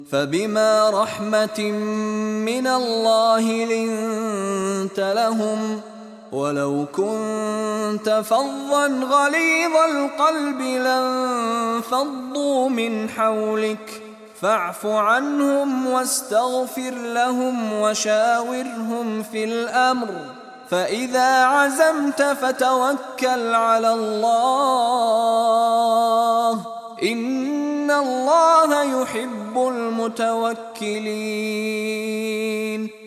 فبما رحمة من الله لنت لهم، ولو كنت فظا غليظ القلب لانفضوا من حولك، فاعف عنهم واستغفر لهم وشاورهم في الأمر، فإذا عزمت فتوكل على الله، إن الله يحب المتوكلين.